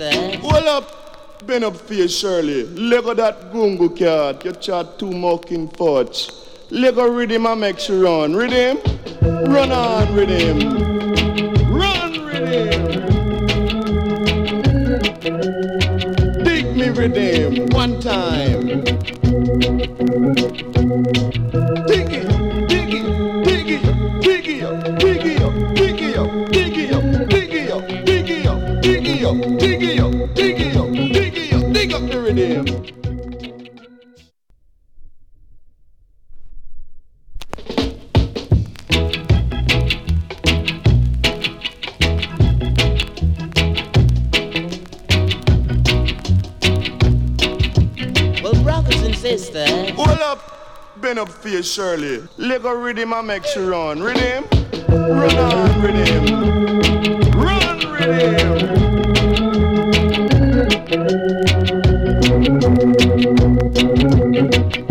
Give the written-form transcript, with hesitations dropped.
sisters. Well up, been up for you, Shirley. Lego that gungo cat, you chat too mocking fudge. Lego rhythm and make you run. Rhythm? Run on, rhythm. Run, rhythm. Dig me, rhythm. One time. Dig it, dig it, dig it, dig it up, dig it up, dig it up, dig it up, dig it up, dig it up, dig it up, dig it up, dig it up, dig it up, dig up the rhythm. Sisters. Hold up, been up for you, Shirley. Lego rhythm and make you run. Rhythm? Run on, rhythm. Run, rhythm.